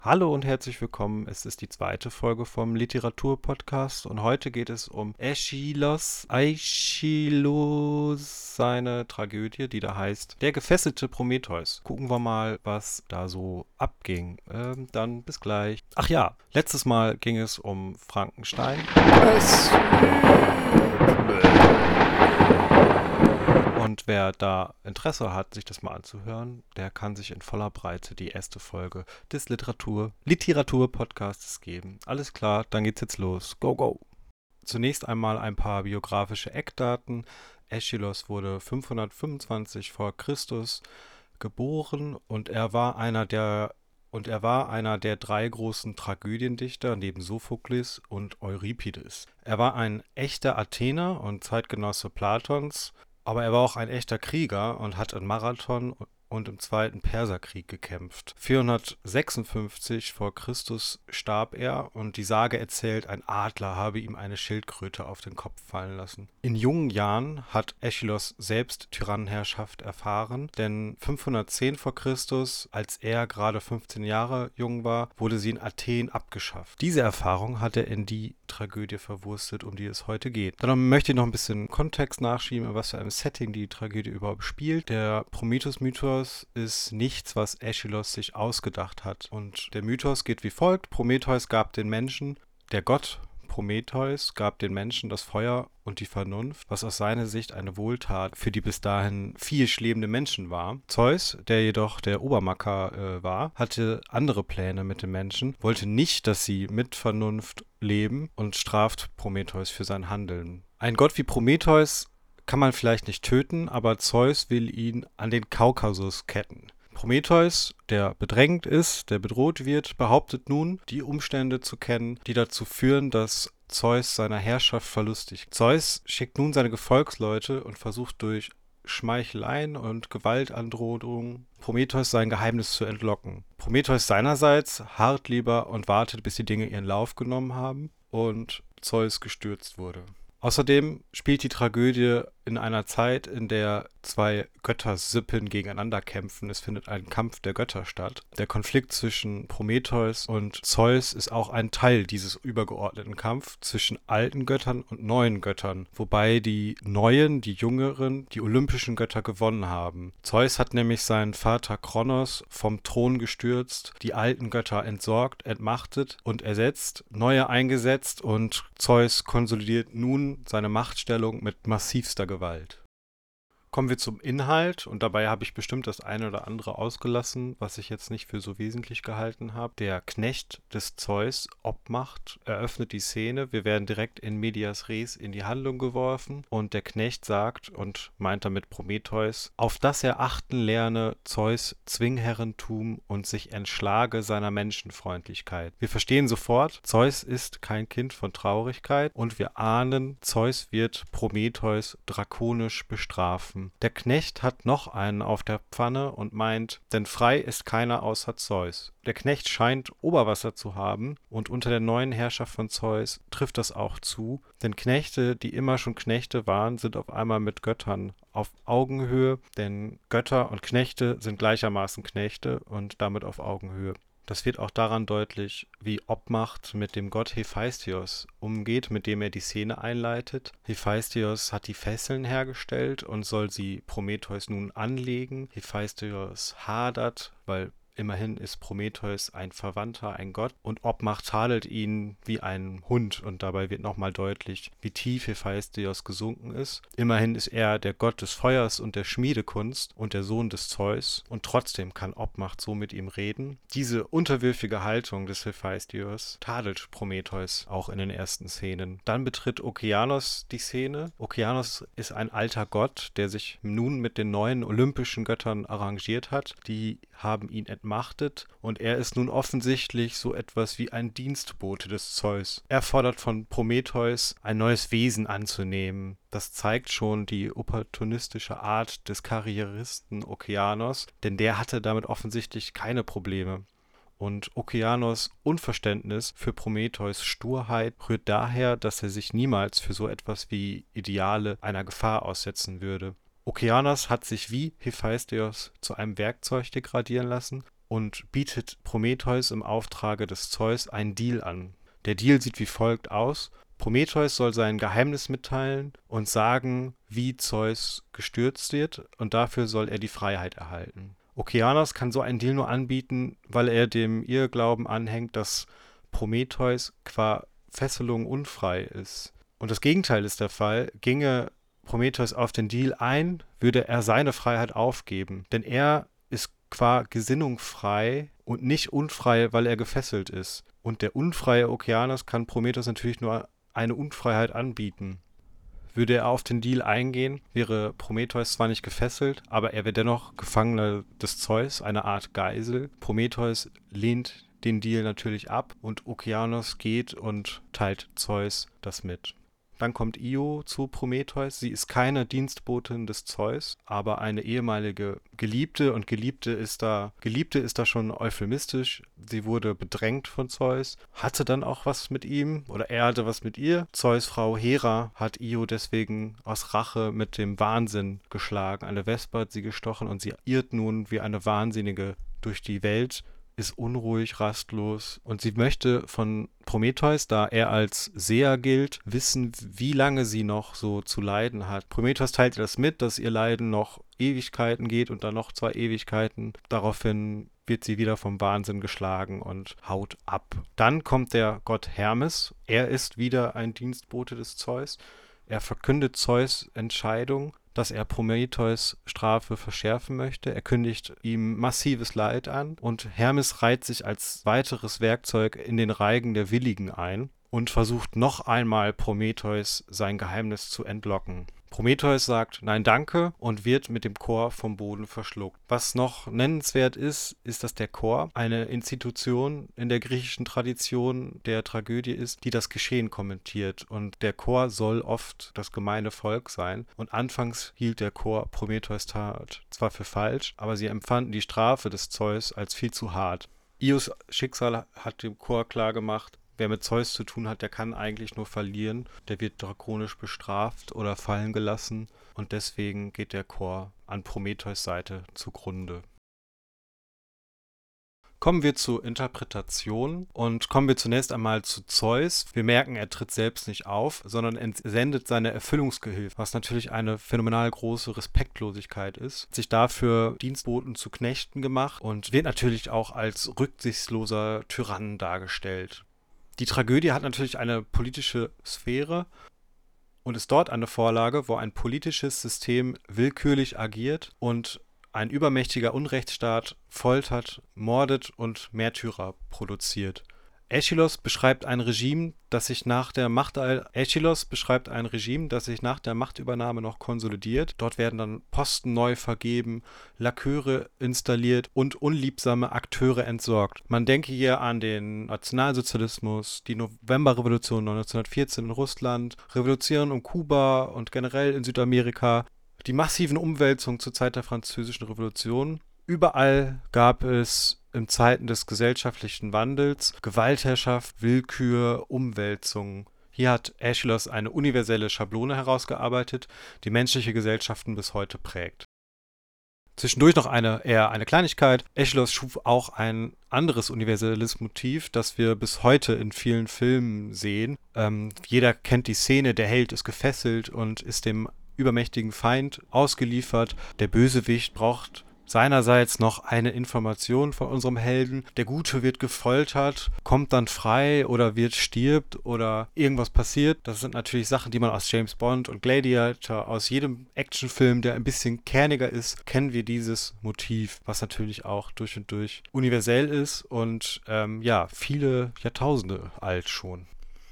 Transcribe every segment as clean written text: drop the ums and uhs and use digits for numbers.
Hallo und herzlich willkommen. Es ist die zweite Folge vom Literaturpodcast und heute geht es um Aeschylus, seine Tragödie, die da heißt Der gefesselte Prometheus. Gucken wir mal, was da so abging. Dann bis gleich. Ach ja, letztes Mal ging es um Frankenstein. Es Und wer da Interesse hat, sich das mal anzuhören, der kann sich in voller Breite die erste Folge des Literatur-Podcasts geben. Alles klar, dann geht's jetzt los. Go, go! Zunächst einmal ein paar biografische Eckdaten. Aeschylus wurde 525 vor Christus geboren und er war einer der drei großen Tragödiendichter neben Sophokles und Euripides. Er war ein echter Athener und Zeitgenosse Platons, aber er war auch ein echter Krieger und hat in Marathon und im Zweiten Perserkrieg gekämpft. 456 vor Christus starb er und die Sage erzählt, ein Adler habe ihm eine Schildkröte auf den Kopf fallen lassen. In jungen Jahren hat Aeschylus selbst Tyrannenherrschaft erfahren, denn 510 vor Christus, als er gerade 15 Jahre jung war, wurde sie in Athen abgeschafft. Diese Erfahrung hat er in die Tragödie verwurstet, um die es heute geht. Dann möchte ich noch ein bisschen Kontext nachschieben, in was für einem Setting die Tragödie überhaupt spielt. Der Prometheus-Mythos ist nichts, was Aeschylus sich ausgedacht hat. Und der Mythos geht wie folgt. Der Gott Prometheus gab den Menschen das Feuer und die Vernunft, was aus seiner Sicht eine Wohltat für die bis dahin viehisch lebende Menschen war. Zeus, der jedoch der Obermacker war, hatte andere Pläne mit den Menschen, wollte nicht, dass sie mit Vernunft leben und straft Prometheus für sein Handeln. Ein Gott wie Prometheus kann man vielleicht nicht töten, aber Zeus will ihn an den Kaukasus ketten. Prometheus, der bedrängt ist, der bedroht wird, behauptet nun, die Umstände zu kennen, die dazu führen, dass Zeus seiner Herrschaft verlustigt. Zeus schickt nun seine Gefolgsleute und versucht durch Schmeicheleien und Gewaltandrohungen Prometheus sein Geheimnis zu entlocken. Prometheus seinerseits harrt lieber und wartet, bis die Dinge ihren Lauf genommen haben und Zeus gestürzt wurde. Außerdem spielt die Tragödie in einer Zeit, in der zwei Göttersippen gegeneinander kämpfen. Es findet ein Kampf der Götter statt. Der Konflikt zwischen Prometheus und Zeus ist auch ein Teil dieses übergeordneten Kampfs zwischen alten Göttern und neuen Göttern, wobei die neuen, die jüngeren, die olympischen Götter gewonnen haben. Zeus hat nämlich seinen Vater Kronos vom Thron gestürzt, die alten Götter entsorgt, entmachtet und ersetzt, neue eingesetzt und Zeus konsolidiert nun seine Machtstellung mit massivster Gewalt. Kommen wir zum Inhalt und dabei habe ich bestimmt das eine oder andere ausgelassen, was ich jetzt nicht für so wesentlich gehalten habe. Der Knecht des Zeus, Obmacht, eröffnet die Szene. Wir werden direkt in medias res in die Handlung geworfen und der Knecht sagt und meint damit Prometheus, auf dass er achten lerne Zeus Zwingherrentum und sich entschlage seiner Menschenfreundlichkeit. Wir verstehen sofort, Zeus ist kein Kind von Traurigkeit und wir ahnen, Zeus wird Prometheus drakonisch bestrafen. Der Knecht hat noch einen auf der Pfanne und meint, denn frei ist keiner außer Zeus. Der Knecht scheint Oberwasser zu haben und unter der neuen Herrschaft von Zeus trifft das auch zu, denn Knechte, die immer schon Knechte waren, sind auf einmal mit Göttern auf Augenhöhe, denn Götter und Knechte sind gleichermaßen Knechte und damit auf Augenhöhe. Das wird auch daran deutlich, wie Obmacht mit dem Gott Hephaistos umgeht, mit dem er die Szene einleitet. Hephaistos hat die Fesseln hergestellt und soll sie Prometheus nun anlegen. Hephaistos hadert, weil immerhin ist Prometheus ein Verwandter, ein Gott, und Obmacht tadelt ihn wie ein Hund und dabei wird nochmal deutlich, wie tief Hephaistos gesunken ist. Immerhin ist er der Gott des Feuers und der Schmiedekunst und der Sohn des Zeus und trotzdem kann Obmacht so mit ihm reden. Diese unterwürfige Haltung des Hephaistos tadelt Prometheus auch in den ersten Szenen. Dann betritt Okeanos die Szene. Okeanos ist ein alter Gott, der sich nun mit den neuen olympischen Göttern arrangiert hat. Die haben ihn entmachtet und er ist nun offensichtlich so etwas wie ein Dienstbote des Zeus. Er fordert von Prometheus, ein neues Wesen anzunehmen. Das zeigt schon die opportunistische Art des Karrieristen Okeanos, denn der hatte damit offensichtlich keine Probleme. Und Okeanos' Unverständnis für Prometheus' Sturheit rührt daher, dass er sich niemals für so etwas wie Ideale einer Gefahr aussetzen würde. Okeanos hat sich wie Hephaistos zu einem Werkzeug degradieren lassen und bietet Prometheus im Auftrage des Zeus einen Deal an. Der Deal sieht wie folgt aus: Prometheus soll sein Geheimnis mitteilen und sagen, wie Zeus gestürzt wird, und dafür soll er die Freiheit erhalten. Okeanos kann so einen Deal nur anbieten, weil er dem Irrglauben anhängt, dass Prometheus qua Fesselung unfrei ist. Und das Gegenteil ist der Fall. Ginge Prometheus auf den Deal ein, würde er seine Freiheit aufgeben. Denn er ist qua Gesinnung frei und nicht unfrei, weil er gefesselt ist. Und der unfreie Okeanos kann Prometheus natürlich nur eine Unfreiheit anbieten. Würde er auf den Deal eingehen, wäre Prometheus zwar nicht gefesselt, aber er wäre dennoch Gefangener des Zeus, eine Art Geisel. Prometheus lehnt den Deal natürlich ab und Okeanos geht und teilt Zeus das mit. Dann kommt Io zu Prometheus. Sie ist keine Dienstbotin des Zeus, aber eine ehemalige Geliebte. Und Geliebte ist da schon euphemistisch. Sie wurde bedrängt von Zeus, hatte dann auch was mit ihm oder er hatte was mit ihr. Zeus Frau Hera hat Io deswegen aus Rache mit dem Wahnsinn geschlagen. Eine Wespe hat sie gestochen und sie irrt nun wie eine Wahnsinnige durch die Welt, ist unruhig, rastlos und sie möchte von Prometheus, da er als Seher gilt, wissen, wie lange sie noch so zu leiden hat. Prometheus teilt ihr das mit, dass ihr Leiden noch Ewigkeiten geht und dann noch 2 Ewigkeiten. Daraufhin wird sie wieder vom Wahnsinn geschlagen und haut ab. Dann kommt der Gott Hermes. Er ist wieder ein Dienstbote des Zeus. Er verkündet Zeus' Entscheidung, dass er Prometheus' Strafe verschärfen möchte. Er kündigt ihm massives Leid an und Hermes reiht sich als weiteres Werkzeug in den Reigen der Willigen ein und versucht noch einmal Prometheus sein Geheimnis zu entlocken. Prometheus sagt Nein, danke und wird mit dem Chor vom Boden verschluckt. Was noch nennenswert ist, dass der Chor eine Institution in der griechischen Tradition der Tragödie ist, die das Geschehen kommentiert. Und der Chor soll oft das gemeine Volk sein. Und anfangs hielt der Chor Prometheus' Tat zwar für falsch, aber sie empfanden die Strafe des Zeus als viel zu hart. Ios Schicksal hat dem Chor klargemacht: Wer mit Zeus zu tun hat, der kann eigentlich nur verlieren. Der wird drakonisch bestraft oder fallen gelassen. Und deswegen geht der Chor an Prometheus' Seite zugrunde. Kommen wir zur Interpretation und kommen wir zunächst einmal zu Zeus. Wir merken, er tritt selbst nicht auf, sondern entsendet seine Erfüllungsgehilfen, was natürlich eine phänomenal große Respektlosigkeit ist. Hat sich dafür Dienstboten zu Knechten gemacht und wird natürlich auch als rücksichtsloser Tyrann dargestellt. Die Tragödie hat natürlich eine politische Sphäre und ist dort eine Vorlage, wo ein politisches System willkürlich agiert und ein übermächtiger Unrechtsstaat foltert, mordet und Märtyrer produziert. Aeschylus beschreibt ein Regime, das sich nach der Machtübernahme noch konsolidiert. Dort werden dann Posten neu vergeben, Laköre installiert und unliebsame Akteure entsorgt. Man denke hier an den Nationalsozialismus, die Novemberrevolution 1914 in Russland, Revolutionen um Kuba und generell in Südamerika, die massiven Umwälzungen zur Zeit der Französischen Revolution. Überall gab es in Zeiten des gesellschaftlichen Wandels Gewaltherrschaft, Willkür, Umwälzungen. Hier hat Aeschylus eine universelle Schablone herausgearbeitet, die menschliche Gesellschaften bis heute prägt. Zwischendurch noch eine Kleinigkeit. Aeschylus schuf auch ein anderes universelles Motiv, das wir bis heute in vielen Filmen sehen. Jeder kennt die Szene, der Held ist gefesselt und ist dem übermächtigen Feind ausgeliefert. Der Bösewicht braucht seinerseits noch eine Information von unserem Helden. Der Gute wird gefoltert, kommt dann frei oder stirbt oder irgendwas passiert. Das sind natürlich Sachen, die man aus James Bond und Gladiator, aus jedem Actionfilm, der ein bisschen kerniger ist, kennen wir dieses Motiv, was natürlich auch durch und durch universell ist und viele Jahrtausende alt schon.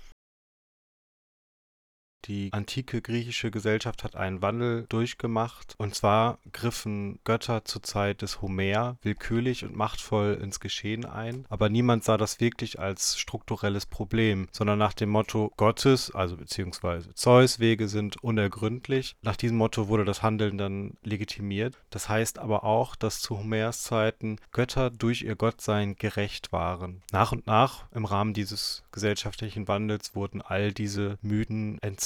Die antike griechische Gesellschaft hat einen Wandel durchgemacht. Und zwar griffen Götter zur Zeit des Homer willkürlich und machtvoll ins Geschehen ein. Aber niemand sah das wirklich als strukturelles Problem, sondern nach dem Motto Gottes, also beziehungsweise Zeus' Wege sind unergründlich. Nach diesem Motto wurde das Handeln dann legitimiert. Das heißt aber auch, dass zu Homers Zeiten Götter durch ihr Gottsein gerecht waren. Nach und nach im Rahmen dieses gesellschaftlichen Wandels wurden all diese Mythen entzerrt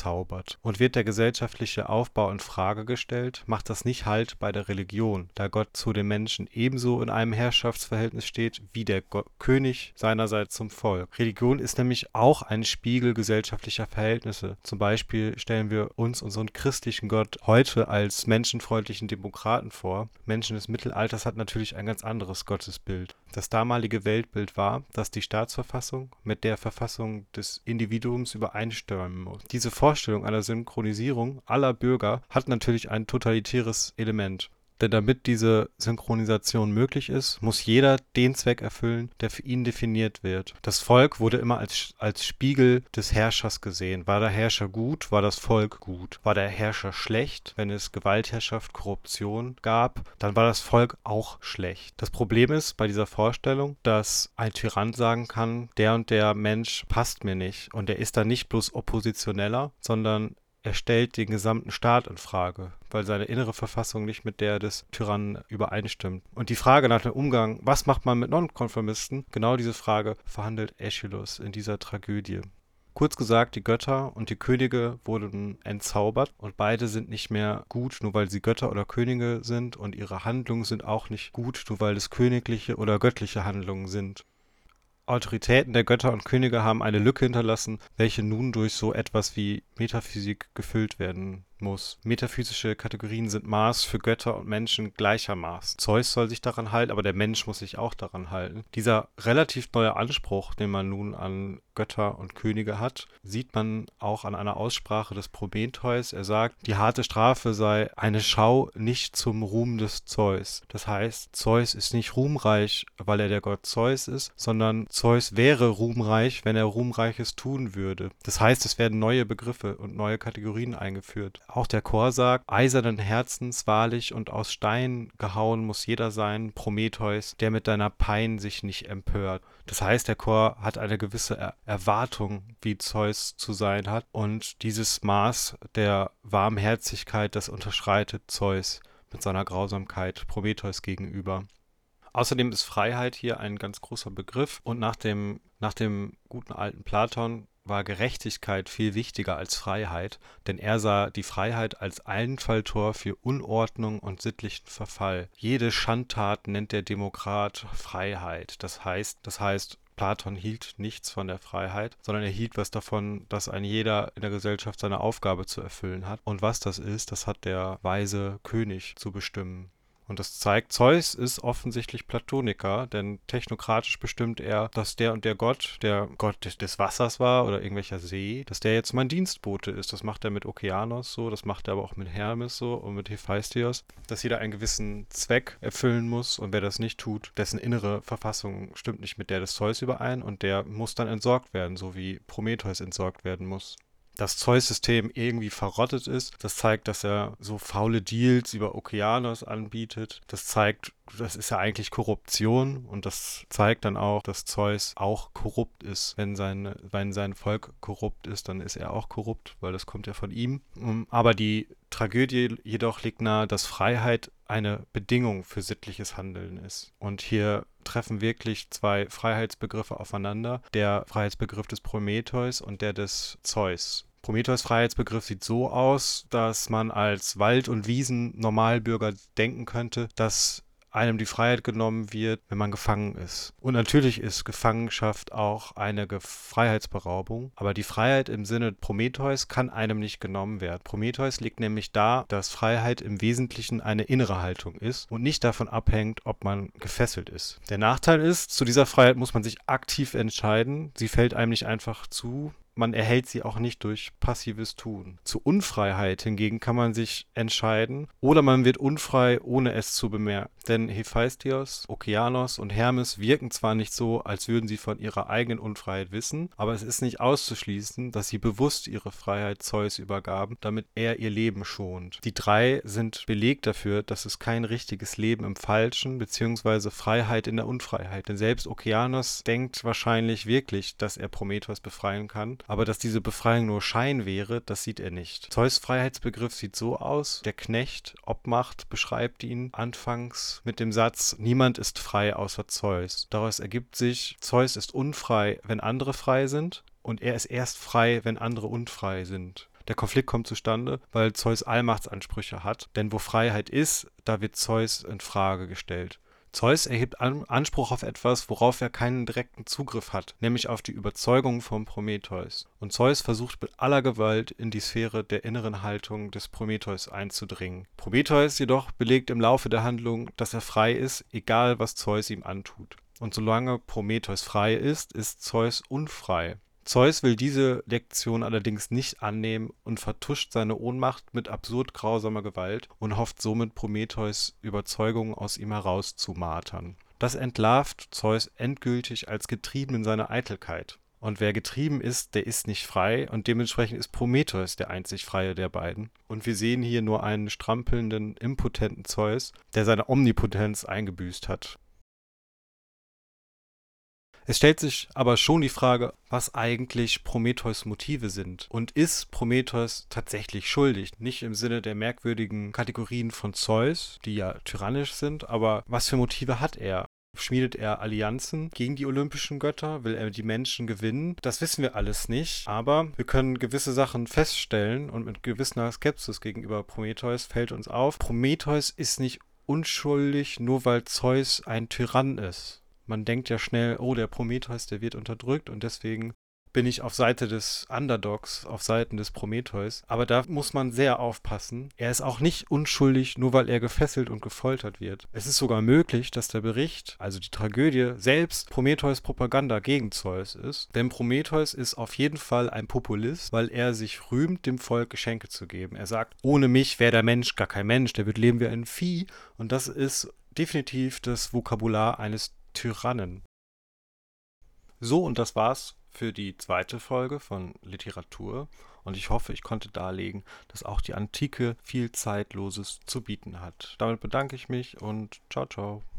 entzaubert. Und wird der gesellschaftliche Aufbau in Frage gestellt, macht das nicht Halt bei der Religion, da Gott zu den Menschen ebenso in einem Herrschaftsverhältnis steht, wie der König seinerseits zum Volk. Religion ist nämlich auch ein Spiegel gesellschaftlicher Verhältnisse. Zum Beispiel stellen wir uns unseren christlichen Gott heute als menschenfreundlichen Demokraten vor. Menschen des Mittelalters hatten natürlich ein ganz anderes Gottesbild. Das damalige Weltbild war, dass die Staatsverfassung mit der Verfassung des Individuums übereinstimmen muss. Diese Vorstellung einer Synchronisierung aller Bürger hat natürlich ein totalitäres Element. Denn damit diese Synchronisation möglich ist, muss jeder den Zweck erfüllen, der für ihn definiert wird. Das Volk wurde immer als Spiegel des Herrschers gesehen. War der Herrscher gut, war das Volk gut. War der Herrscher schlecht, wenn es Gewaltherrschaft, Korruption gab, dann war das Volk auch schlecht. Das Problem ist bei dieser Vorstellung, dass ein Tyrann sagen kann, der und der Mensch passt mir nicht. Und er ist dann nicht bloß Oppositioneller, sondern er stellt den gesamten Staat in Frage, weil seine innere Verfassung nicht mit der des Tyrannen übereinstimmt. Und die Frage nach dem Umgang, was macht man mit Nonkonformisten, genau diese Frage verhandelt Aeschylus in dieser Tragödie. Kurz gesagt, die Götter und die Könige wurden entzaubert und beide sind nicht mehr gut, nur weil sie Götter oder Könige sind, und ihre Handlungen sind auch nicht gut, nur weil es königliche oder göttliche Handlungen sind. Autoritäten der Götter und Könige haben eine Lücke hinterlassen, welche nun durch so etwas wie Metaphysik gefüllt werden muss. Metaphysische Kategorien sind Maß für Götter und Menschen gleichermaßen. Zeus soll sich daran halten, aber der Mensch muss sich auch daran halten. Dieser relativ neue Anspruch, den man nun an Götter und Könige hat, sieht man auch an einer Aussprache des Prometheus. Er sagt, die harte Strafe sei eine Schau nicht zum Ruhm des Zeus. Das heißt, Zeus ist nicht ruhmreich, weil er der Gott Zeus ist, sondern Zeus wäre ruhmreich, wenn er Ruhmreiches tun würde. Das heißt, es werden neue Begriffe und neue Kategorien eingeführt. Auch der Chor sagt, eisernen Herzens wahrlich und aus Stein gehauen muss jeder sein, Prometheus, der mit deiner Pein sich nicht empört. Das heißt, der Chor hat eine gewisse Erwartung, wie Zeus zu sein hat, und dieses Maß der Warmherzigkeit, das unterschreitet Zeus mit seiner Grausamkeit Prometheus gegenüber. Außerdem ist Freiheit hier ein ganz großer Begriff, und nach dem guten alten Platon war Gerechtigkeit viel wichtiger als Freiheit, denn er sah die Freiheit als Einfalltor für Unordnung und sittlichen Verfall. Jede Schandtat nennt der Demokrat Freiheit. Das heißt, Platon hielt nichts von der Freiheit, sondern er hielt was davon, dass ein jeder in der Gesellschaft seine Aufgabe zu erfüllen hat. Und was das ist, das hat der weise König zu bestimmen. Und das zeigt, Zeus ist offensichtlich Platoniker, denn technokratisch bestimmt er, dass der und der Gott des Wassers war oder irgendwelcher See, dass der jetzt mein Dienstbote ist. Das macht er mit Okeanos so, das macht er aber auch mit Hermes so und mit Hephaistos, dass jeder einen gewissen Zweck erfüllen muss, und wer das nicht tut, dessen innere Verfassung stimmt nicht mit der des Zeus überein, und der muss dann entsorgt werden, so wie Prometheus entsorgt werden muss. Das Zeus-System irgendwie verrottet ist, das zeigt, dass er so faule Deals über Okeanos anbietet. Das zeigt, das ist ja eigentlich Korruption, und das zeigt dann auch, dass Zeus auch korrupt ist. Wenn sein Volk korrupt ist, dann ist er auch korrupt, weil das kommt ja von ihm. Aber die Tragödie jedoch liegt nahe, dass Freiheit eine Bedingung für sittliches Handeln ist. Und hier treffen wirklich zwei Freiheitsbegriffe aufeinander. Der Freiheitsbegriff des Prometheus und der des Zeus. Prometheus' Freiheitsbegriff sieht so aus, dass man als Wald- und Wiesen-Normalbürger denken könnte, dass einem die Freiheit genommen wird, wenn man gefangen ist. Und natürlich ist Gefangenschaft auch eine Freiheitsberaubung, aber die Freiheit im Sinne Prometheus kann einem nicht genommen werden. Prometheus legt nämlich dar, dass Freiheit im Wesentlichen eine innere Haltung ist und nicht davon abhängt, ob man gefesselt ist. Der Nachteil ist, zu dieser Freiheit muss man sich aktiv entscheiden. Sie fällt einem nicht einfach zu. Man erhält sie auch nicht durch passives Tun. Zu Unfreiheit hingegen kann man sich entscheiden, oder man wird unfrei, ohne es zu bemerken. Denn Hephaistos, Okeanos und Hermes wirken zwar nicht so, als würden sie von ihrer eigenen Unfreiheit wissen, aber es ist nicht auszuschließen, dass sie bewusst ihre Freiheit Zeus übergaben, damit er ihr Leben schont. Die drei sind Beleg dafür, dass es kein richtiges Leben im Falschen bzw. Freiheit in der Unfreiheit. Denn selbst Okeanos denkt wahrscheinlich wirklich, dass er Prometheus befreien kann, aber dass diese Befreiung nur Schein wäre, das sieht er nicht. Zeus' Freiheitsbegriff sieht so aus: Der Knecht, Obmacht, beschreibt ihn anfangs mit dem Satz, niemand ist frei außer Zeus. Daraus ergibt sich, Zeus ist unfrei, wenn andere frei sind, und er ist erst frei, wenn andere unfrei sind. Der Konflikt kommt zustande, weil Zeus Allmachtsansprüche hat, denn wo Freiheit ist, da wird Zeus in Frage gestellt. Zeus erhebt Anspruch auf etwas, worauf er keinen direkten Zugriff hat, nämlich auf die Überzeugung von Prometheus. Und Zeus versucht mit aller Gewalt in die Sphäre der inneren Haltung des Prometheus einzudringen. Prometheus jedoch belegt im Laufe der Handlung, dass er frei ist, egal was Zeus ihm antut. Und solange Prometheus frei ist, ist Zeus unfrei. Zeus will diese Lektion allerdings nicht annehmen und vertuscht seine Ohnmacht mit absurd grausamer Gewalt und hofft somit Prometheus' Überzeugung aus ihm herauszumartern. Das entlarvt Zeus endgültig als getrieben in seiner Eitelkeit. Und wer getrieben ist, der ist nicht frei und dementsprechend ist Prometheus der einzig Freie der beiden. Und wir sehen hier nur einen strampelnden, impotenten Zeus, der seine Omnipotenz eingebüßt hat. Es stellt sich aber schon die Frage, was eigentlich Prometheus' Motive sind. Und ist Prometheus tatsächlich schuldig? Nicht im Sinne der merkwürdigen Kategorien von Zeus, die ja tyrannisch sind, aber was für Motive hat er? Schmiedet er Allianzen gegen die olympischen Götter? Will er die Menschen gewinnen? Das wissen wir alles nicht, aber wir können gewisse Sachen feststellen und mit gewisser Skepsis gegenüber Prometheus fällt uns auf, Prometheus ist nicht unschuldig, nur weil Zeus ein Tyrann ist. Man denkt ja schnell, oh, der Prometheus, der wird unterdrückt und deswegen bin ich auf Seite des Underdogs, auf Seiten des Prometheus. Aber da muss man sehr aufpassen. Er ist auch nicht unschuldig, nur weil er gefesselt und gefoltert wird. Es ist sogar möglich, dass der Bericht, also die Tragödie, selbst Prometheus' Propaganda gegen Zeus ist. Denn Prometheus ist auf jeden Fall ein Populist, weil er sich rühmt, dem Volk Geschenke zu geben. Er sagt, ohne mich wäre der Mensch gar kein Mensch, der wird leben wie ein Vieh. Und das ist definitiv das Vokabular eines Tyrannen. So, und das war's für die zweite Folge von Literatur. Und ich hoffe, ich konnte darlegen, dass auch die Antike viel Zeitloses zu bieten hat. Damit bedanke ich mich und ciao, ciao.